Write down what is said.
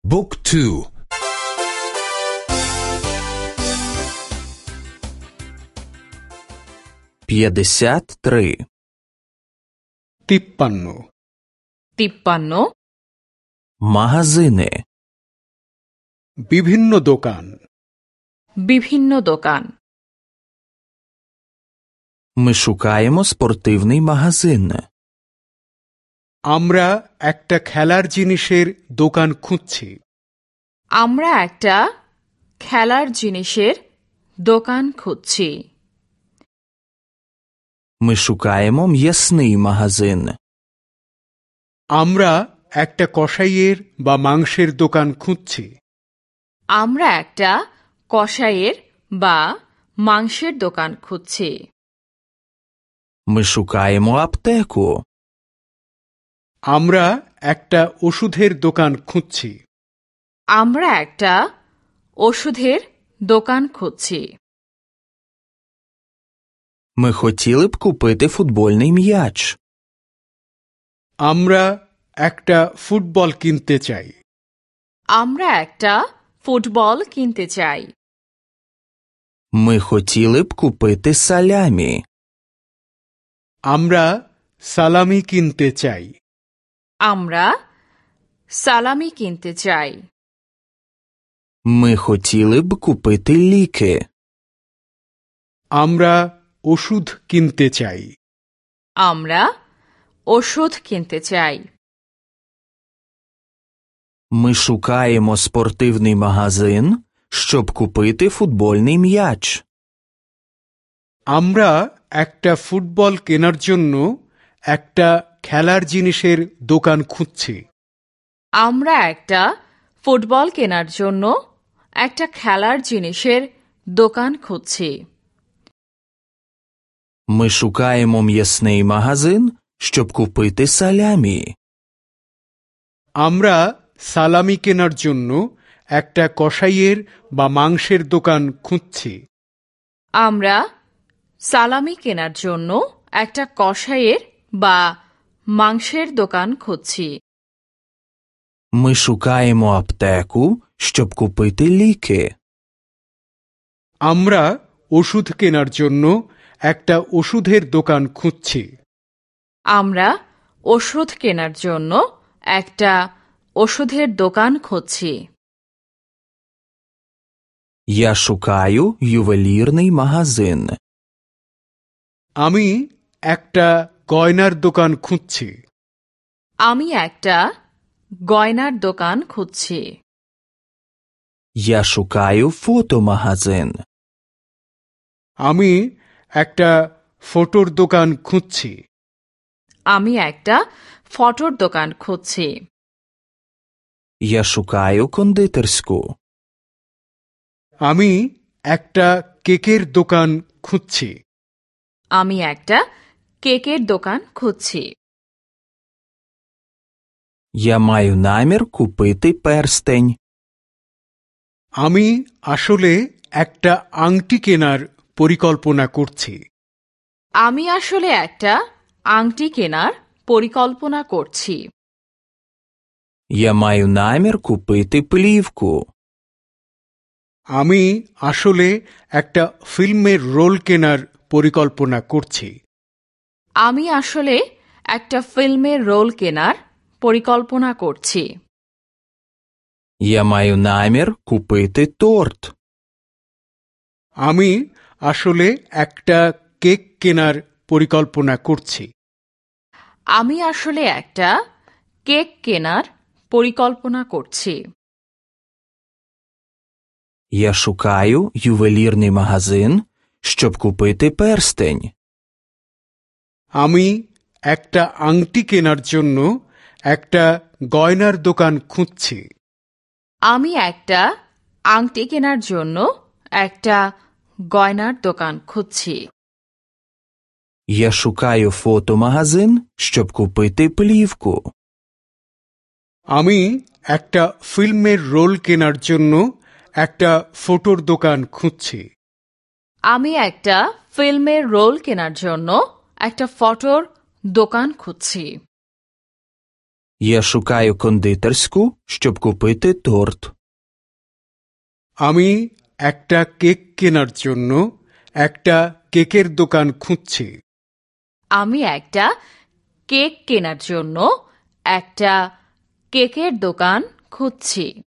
บุ๊กทู53 তিপ্পান্ন магазини বিভিন্ন দোকান Ми шукаємо спортивний магазин. আমরা একটা খেলার জিনিসের দোকান খুঁজছি। আমরা একটা খেলার জিনিসের দোকান খুঁজছি। Ми шукаємо м'ясний магазин. আমরা একটা কসাইয়ের বা মাংসের দোকান খুঁজছি। আমরা একটা কসাইয়ের বা মাংসের দোকান খুঁজছি। Ми шукаємо аптеку. আমরা একটা ওষুধের দোকান খুঁজছি। আমরা একটা ওষুধের দোকান খুঁজছি। Ми хотіли б купити футбольний м'яч. আমরা একটা ফুটবল কিনতে চাই। আমরা একটা ফুটবল কিনতে চাই। Ми хотіли б купити салямі. আমরা সালামি কিনতে চাই। আমরা সালামি কিনতে চাই। Ми хотіли б купити ліки. আমরা ওষুধ কিনতে চাই। আমরা ওষুধ কিনতে চাই। Ми шукаємо спортивний магазин, щоб купити футбольний м'яч. আমরা একটা ফুটবল কেনার জন্য একটা খেলার জিনিসের দোকান খুঁজছি। আমরা একটা ফুটবল কেনার জন্য একটা খেলার জিনিসের দোকান খুঁজছি। Ми шукаємо м'ясний магазин, щоб купити салямі. আমরা সালামি কেনার জন্য একটা কসাইয়ের বা মাংসের দোকান খুঁজছি। আমরা সালামি কেনার জন্য একটা কসাইয়ের বা মাংসের দোকান খুঁজছি। Ми шукаємо аптеку, щоб купити ліки. আমরা ওষুধ কেনার জন্য একটা ওষুধের দোকান খুঁজছি। আমরা ওষুধ কেনার জন্য একটা ওষুধের দোকান খুঁজছি। Я шукаю ювелірний магазин. আমি একটা গয়নার দোকান খুঁজছি। আমি একটা গয়নার দোকান খুঁজছি। Я шукаю фотомагазин. আমি একটা ফটোর দোকান খুঁজছি। আমি একটা ফটোর দোকান খুঁজছি। Я шукаю кондитерську. আমি একটা কেকের দোকান খুঁজছি। আমি একটা কেকের দোকান খুঁজছি। Я маю намір купити перстень. আমি আসলে একটা আংটি কেনার পরিকল্পনা করছি। আমি আসলে একটা আংটি কেনার পরিকল্পনা করছি। Я маю намір купити плівку. আমি আসলে একটা ফিল্মের রোল কেনার পরিকল্পনা করছি। আমি আসলে একটা ফিল্মের রোল কেনার পরিকল্পনা করছি। Я маю намір купити торт. আমি আসলে একটা কেক কেনার পরিকল্পনা করছি। আমি আসলে একটা কেক কেনার পরিকল্পনা করছি। Я шукаю ювелірний магазин, щоб купити перстень. আমি একটা আংটি কেনার জন্য একটা গয়নার দোকান খুঁজছি। আমি একটা আংটি কেনার জন্য একটা গয়নার দোকান খুঁজছি। Я шукаю фотомагазин, щоб купити плівку. আমি একটা ফিল্মের রোল কেনার জন্য একটা ফটোর দোকান খুঁজছি। আমি একটা ফিল্মের রোল কেনার জন্য একটা ফটোর দোকান খুঁজছি। Я шукаю кондитерську, щоб купити торт. আমি একটা কেক কেনার জন্য একটা কেকের দোকান খুঁজছি। আমি একটা কেক কেনার জন্য একটা কেকের দোকান খুঁজছি।